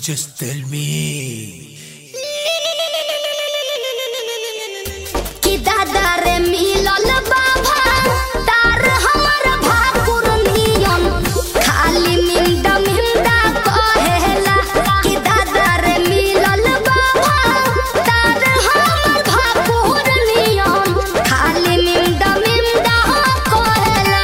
Just tell me कि दादा रे मिलल बाबा तार हमर भाकुर नियम खाली मिंदा मिंदा कहेला कि दादा रे मिलल बाबा तार हमर भाकुर नियम खाली मिंदा मिंदा कहेला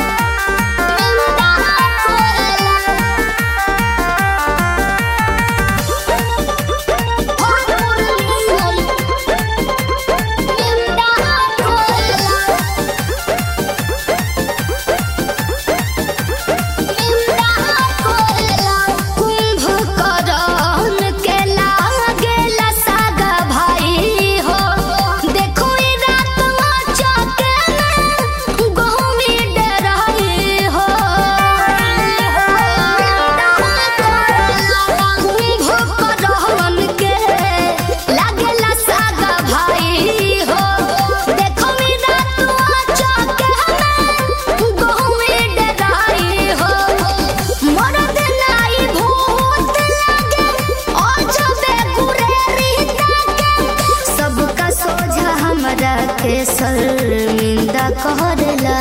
शर्मिंदा कहला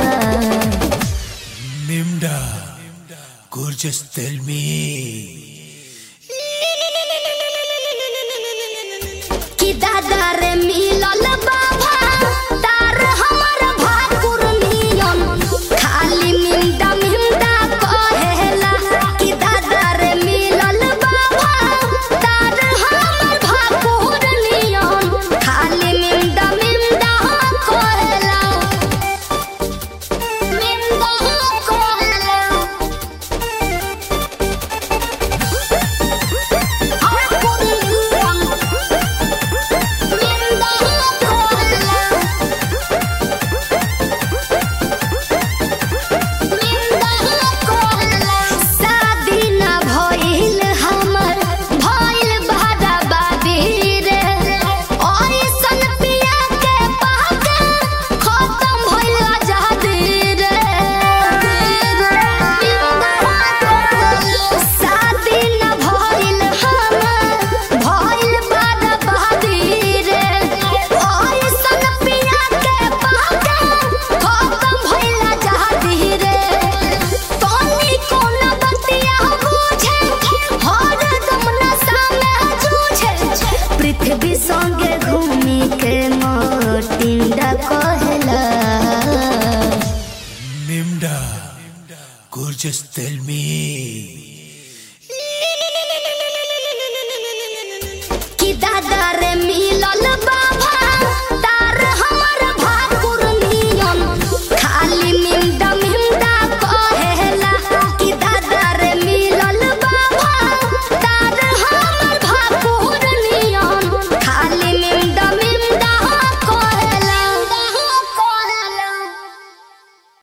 Mimda Gorgeous tell me कि दादा रे मिलल बाबा तार हमर भाकुर नियम खाली मिंदा मिंदा कहेला कि दादा रे मिलल बाबा तार हमर भाकुर नियम खाली मिंदा मिंदा कहेला मिंदा कहेला पृथ्वी संगे घूमी के मोटिंडा कहला Mimda Gorgeous tell me कि दादा रे मिलल